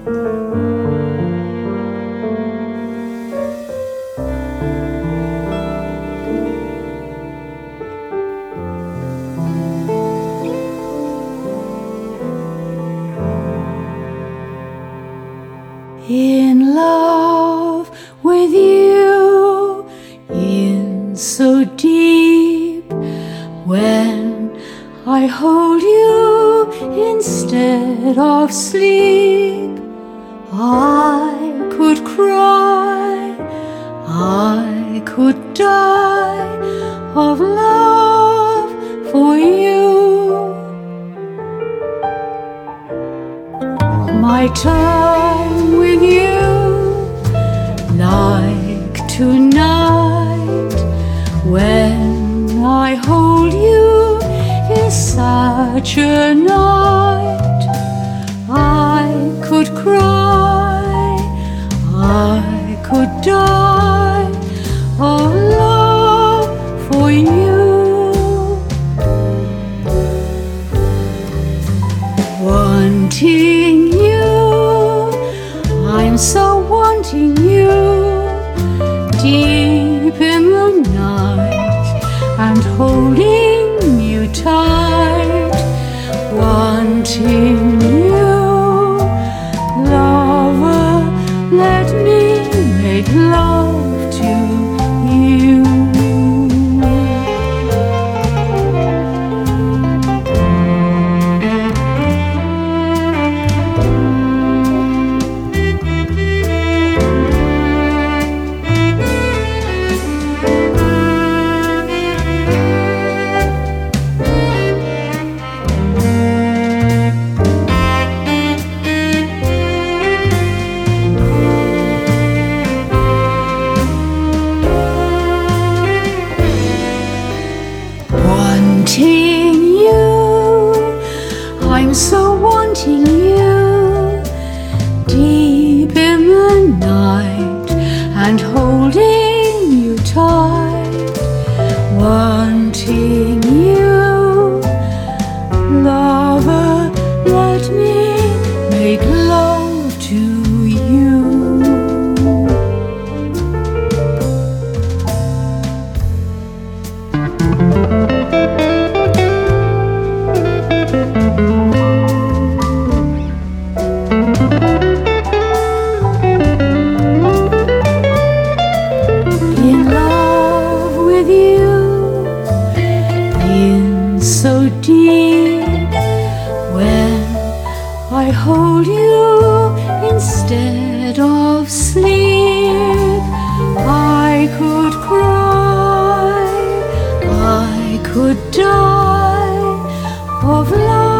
In love with you, in so deep, when I hold you instead of sleep, I could cry, I could die of love for you. My time with you, like tonight, when I hold you, is such a night. I could cry, I could die of love for you. Wanting you, I'm so wanting you, deep in the night, and holding you tight. Wanting you, lover, let me make love to you. Wanting you, I'm so wanting you, deep in the night, and holding you tight. Wanting you, lover, let me make love to you. In love with you, in so deep, when I hold you instead of sleep, I could cry, I could die of love.